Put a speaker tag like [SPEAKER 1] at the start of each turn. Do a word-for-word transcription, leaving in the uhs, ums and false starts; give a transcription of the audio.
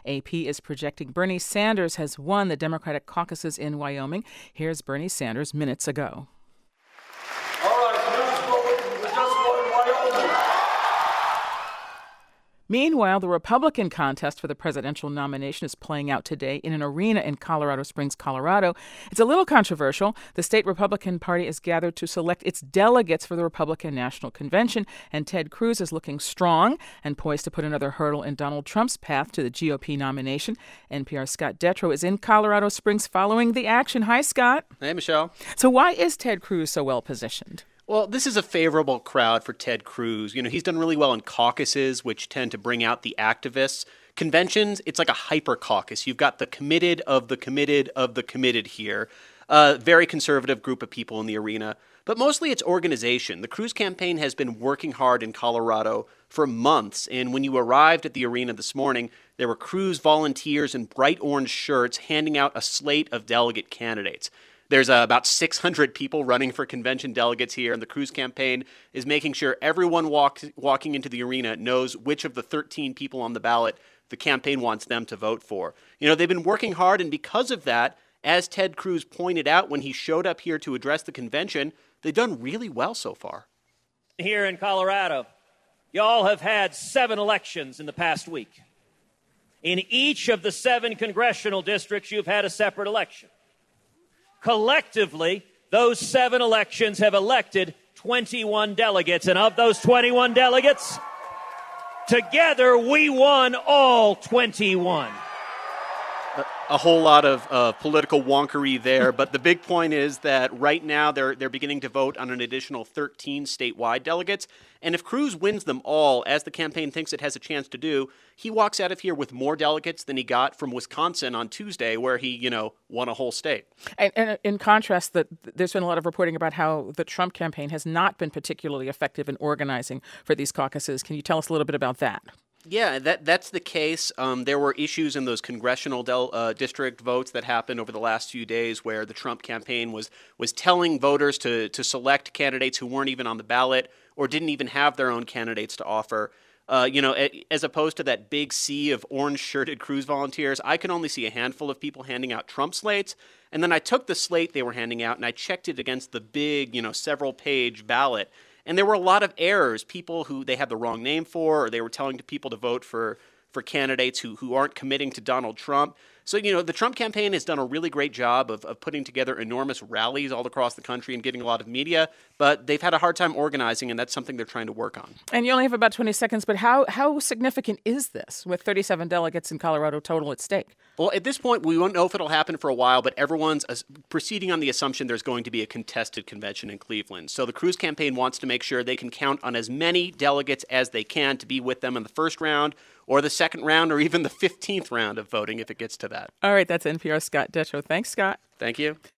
[SPEAKER 1] A P is projecting Bernie Sanders has won the Democratic caucuses in Wyoming. Here's Bernie Sanders minutes ago.
[SPEAKER 2] All right, so let's go with the just vote in Wyoming.
[SPEAKER 1] Meanwhile, the Republican contest for the presidential nomination is playing out today in an arena in Colorado Springs, Colorado. It's a little controversial. The state Republican Party is gathered to select its delegates for the Republican National Convention, and Ted Cruz is looking strong and poised to put another hurdle in Donald Trump's path to the G O P nomination. N P R's Scott Detrow is in Colorado Springs following the action. Hi, Scott.
[SPEAKER 3] Hey, Michelle.
[SPEAKER 1] So why is Ted Cruz so well positioned?
[SPEAKER 3] Well, this is a favorable crowd for Ted Cruz. You know, he's done really well in caucuses, which tend to bring out the activists. Conventions, it's like a hyper caucus. You've got the committed of the committed of the committed here. A very conservative group of people in the arena. But mostly it's organization. The Cruz campaign has been working hard in Colorado for months. And when you arrived at the arena this morning, there were Cruz volunteers in bright orange shirts handing out a slate of delegate candidates. There's uh, about six hundred people running for convention delegates here, and the Cruz campaign is making sure everyone walk, walking into the arena knows which of the thirteen people on the ballot the campaign wants them to vote for. You know, they've been working hard, and because of that, as Ted Cruz pointed out when he showed up here to address the convention, they've done really well so far.
[SPEAKER 4] Here in Colorado, y'all have had seven elections in the past week. In each of the seven congressional districts, you've had a separate election. Collectively, those seven elections have elected twenty-one delegates, and of those twenty-one delegates, together we won all twenty-one.
[SPEAKER 3] A, a whole lot of uh, political wonkery there, but the big point is that right now they're they're beginning to vote on an additional thirteen statewide delegates, and if Cruz wins them all, as the campaign thinks it has a chance to do, he walks out of here with more delegates than he got from Wisconsin on Tuesday, where he, you know, won a whole state.
[SPEAKER 1] And, and in contrast, that there's been a lot of reporting about how the Trump campaign has not been particularly effective in organizing for these caucuses. Can you tell us a little bit about that?
[SPEAKER 3] Yeah, that that's the case. Um, there were issues in those congressional del, uh, district votes that happened over the last few days where the Trump campaign was was telling voters to to select candidates who weren't even on the ballot or didn't even have their own candidates to offer. Uh, you know, as opposed to that big sea of orange-shirted Cruz volunteers, I can only see a handful of people handing out Trump slates. And then I took the slate they were handing out and I checked it against the big, you know, several-page ballot. And there were a lot of errors, people who they had the wrong name for, or they were telling people to vote for, for candidates who, who aren't committing to Donald Trump. So, you know, the Trump campaign has done a really great job of, of putting together enormous rallies all across the country and getting a lot of media, but they've had a hard time organizing, and that's something they're trying to work on.
[SPEAKER 1] And you only have about twenty seconds, but how, how significant is this with thirty-seven delegates in Colorado total at stake?
[SPEAKER 3] Well, at this point, we won't know if it'll happen for a while, but everyone's uh, proceeding on the assumption there's going to be a contested convention in Cleveland. So the Cruz campaign wants to make sure they can count on as many delegates as they can to be with them in the first round or the second round or even the fifteenth round of voting if it gets to that.
[SPEAKER 1] All right, that's N P R's Scott Detrow. Thanks, Scott.
[SPEAKER 3] Thank you.